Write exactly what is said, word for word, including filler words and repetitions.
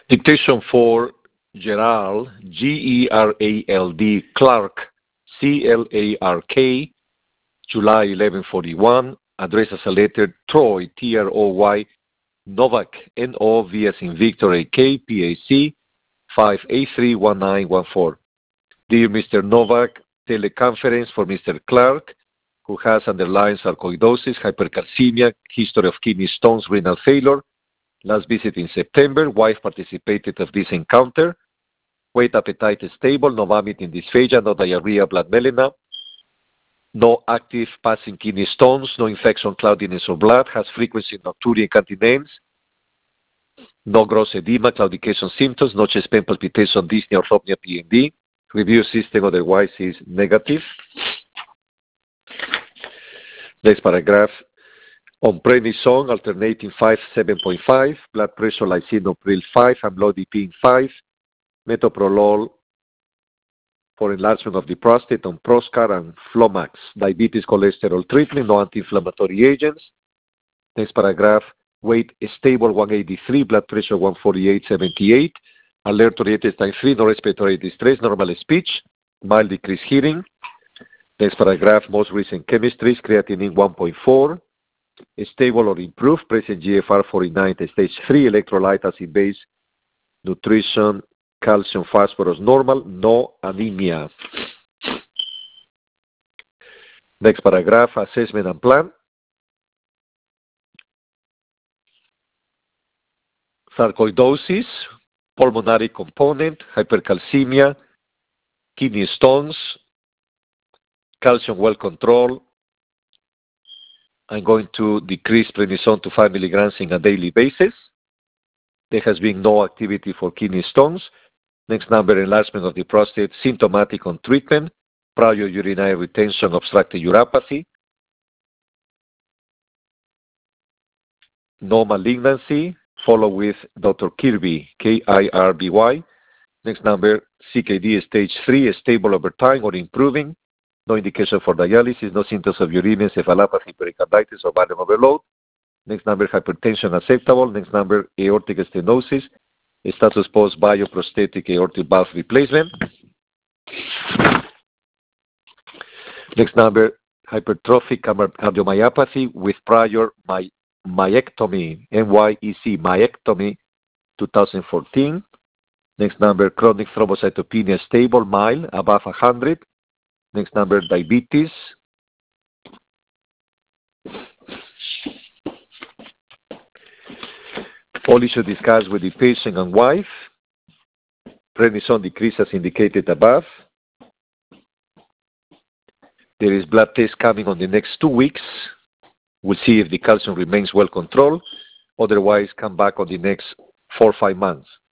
Dictation for Gerald, G E R A L D, Clark, C L A R K, July eleven forty-one, addressed as a letter Troy, T R O Y, Novak, N O V as in Victor, A K, P A C, five eight three one nine one four. Dear Mister Novak, teleconference for Mister Clark, who has underlying sarcoidosis, hypercalcemia, history of kidney stones, renal failure. Last visit in September. Wife participated of this encounter. Weight, appetite is stable. No vomiting, dysphagia, no diarrhea, blood melena. No active passing kidney stones. No infection, cloudiness of blood. Has frequency nocturia incontinence. No gross edema, claudication symptoms. No chest pain, palpitation, dyspnea, orthopnea, P N D. Review system otherwise is negative. Next paragraph. On prednisone, alternating five, seven point five, blood pressure lisinopril five, amlodipine five, metoprolol for enlargement of the prostate on Proscar and Flomax. Diabetes cholesterol treatment, no anti-inflammatory agents. Next paragraph. Weight stable one eighty-three, blood pressure one forty-eight, seventy-eight. Alert oriented time three, no respiratory distress, normal speech, mild decreased hearing. Next paragraph. Most recent chemistries, creatinine one point four. Stable or improved, present G F R forty-nine, stage three, electrolyte acid base, nutrition, calcium, phosphorus normal, no anemia. Next paragraph, assessment and plan. Sarcoidosis, pulmonary component, hypercalcemia, kidney stones, calcium well control. I'm going to decrease prednisone to five milligrams on a daily basis. There has been no activity for kidney stones. Next number, enlargement of the prostate, symptomatic on treatment, prior urinary retention, obstructive uropathy. No malignancy, follow with Doctor Kirby, K I R B Y. Next number, C K D stage three, stable over time or improving. No indication for dialysis, no symptoms of uremia, encephalopathy, pericarditis, or volume overload. Next number, hypertension acceptable. Next number, aortic stenosis. Status post bioprosthetic aortic valve replacement. Next number, hypertrophic cardiomyopathy with prior my, myectomy, M Y E C, myectomy, two thousand fourteen. Next number, chronic thrombocytopenia stable, mild, above one hundred. Next number, diabetes. All issues discussed with the patient and wife. Prednisone decrease as indicated above. There is blood test coming on the next two weeks. We'll see if the calcium remains well controlled. Otherwise, come back on the next four or five months.